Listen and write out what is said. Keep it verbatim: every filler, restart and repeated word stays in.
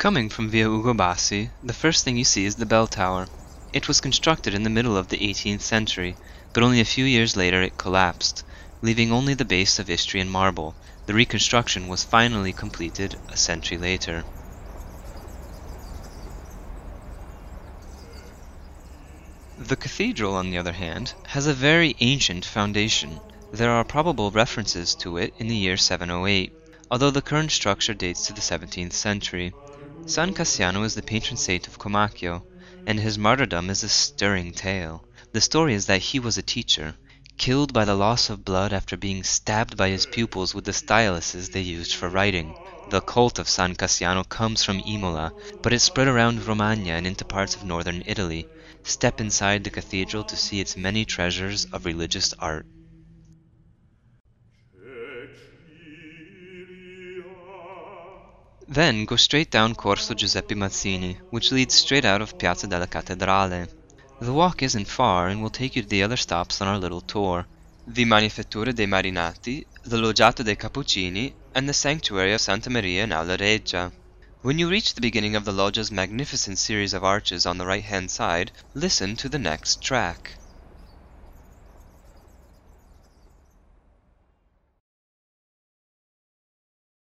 Coming from Via Ugo Bassi, the first thing you see is the bell tower. It was constructed in the middle of the eighteenth century, but only a few years later it collapsed, leaving only the base of Istrian marble. The reconstruction was finally completed a century later. The cathedral, on the other hand, has a very ancient foundation. There are probable references to it in the year seven oh eight, although the current structure dates to the seventeenth century. San Cassiano is the patron saint of Comacchio, and his martyrdom is a stirring tale. The story is that he was a teacher, killed by the loss of blood after being stabbed by his pupils with the styluses they used for writing. The cult of San Cassiano comes from Imola, but it spread around Romagna and into parts of northern Italy. Step inside the cathedral to see its many treasures of religious art. Then go straight down Corso Giuseppe Mazzini, which leads straight out of Piazza della Cattedrale. The walk isn't far and will take you to the other stops on our little tour: the Manifattura dei Marinati, the Loggiato dei Cappuccini, and the sanctuary of Santa Maria in Alla Reggia. When you reach the beginning of the loggia's magnificent series of arches on the right-hand side, listen to the next track.